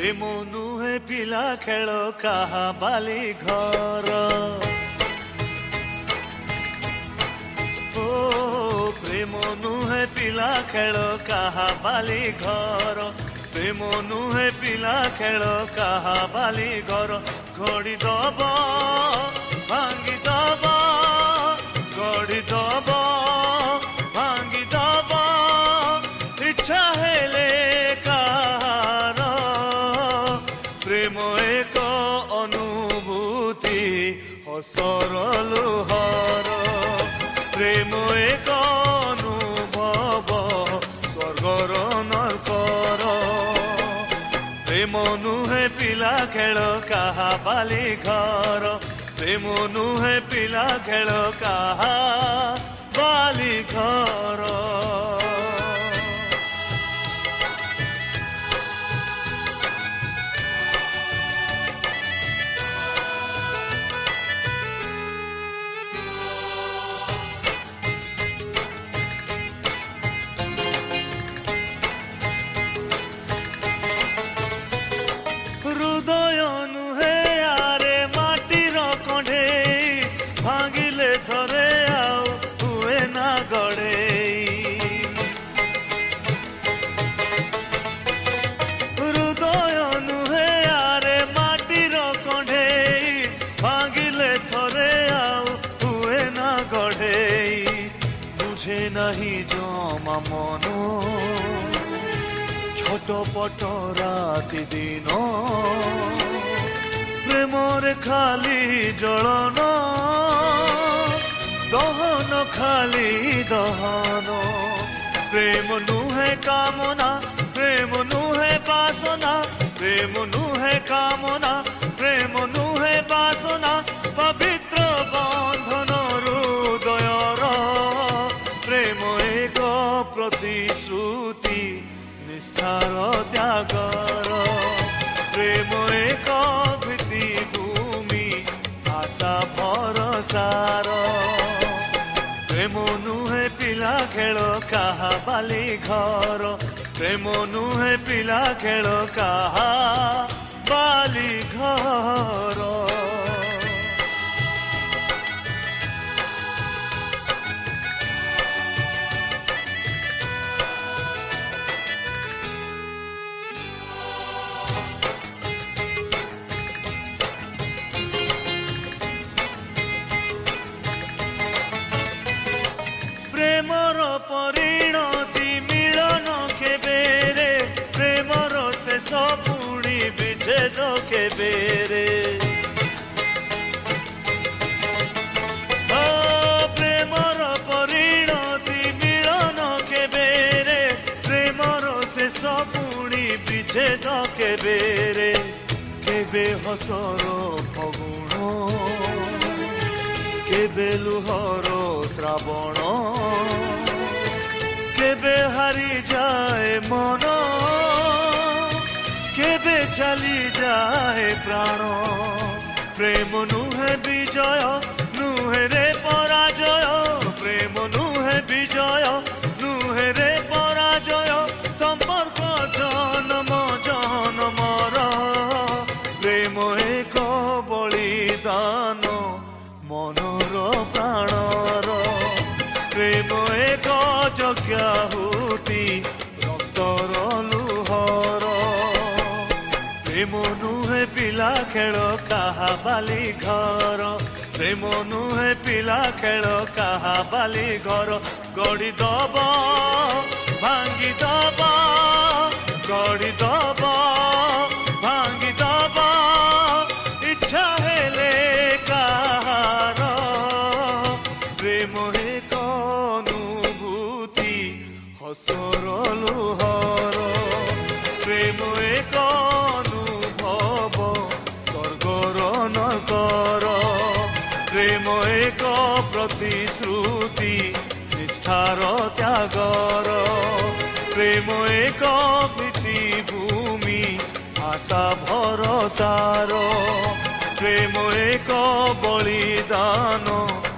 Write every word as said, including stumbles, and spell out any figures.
प्रेम नुहे पिला खेल कहा बाली घर ओ प्रेम नुहे पिला खेल कहा बाली घर प्रेम नुहे पिला खेल कहा बाली घर घड़ी दब भांगी दब घड़ी दब भांगी दब इच्छा हेले कहार प्रेम एक अनुभूति हसर लुहर प्रेम एक अनुभव स्वर्गर नरकर प्रेम नुहे पिला खेल कहा बाली घर प्रेम नुहे पिला खेल कहा बाली घर हृदय नुहे आरे माटीर कंढे भांगिले थरे आउ हुए ना गड़े हृदय नुहे आरे माटीर कंढे भांगिले थरे आउ हुए ना गड़े बुझे नहीं जमा मन छोटपट राति दिन प्रेमर खाली जलन दहन खाली दहन प्रेम नुहे कामना प्रेम नुहे बासना प्रेम नुहे कामना प्रेम नुहे बासना पवित्र बंधन हृदयर प्रेम एक प्रतिश्रुति निष्ठार त्यागर प्रेम एक भूमि आशा भरसार प्रेम नुहे पिला खेल कहा बाली घर प्रेम नुहे पिला खेल कहा बाली घर प्रेमर परिणति मिलन केबेरे प्रेमर शेष पुणी विच्छेद केबेरे प्रेमर परिणति मिलन केबेरे प्रेमर शेष पुणी विच्छेद केबेरे केबे हसर फगुण केबे लुहर श्रावण केबे हारी जाए मन केबे चली जाए प्राण प्रेम नुहे विजय नुहे रे पराजय प्रेम नुहे विजय नुहे रे पराजय संपर्क जन्म जन्मर प्रेम एक बलिदान मनर प्राणर प्रेम एक यज्ञाहुति रक्तर लुहर प्रेम नुहे पिला खेल कहा बाली घर प्रेम नुहे पिला खेल कहा बाली घर गड़ी दब भांगी दब गड़ी दब भांगी दब इच्छा हेले कहार प्रेम एक अनुभूति हसर लुहर प्रेम एक अनुभव स्वर्गर नरकर प्रेम एक प्रतिश्रुति निष्ठार त्यागर प्रेम एक भूमि आशा भरसार प्रेम एक बलिदान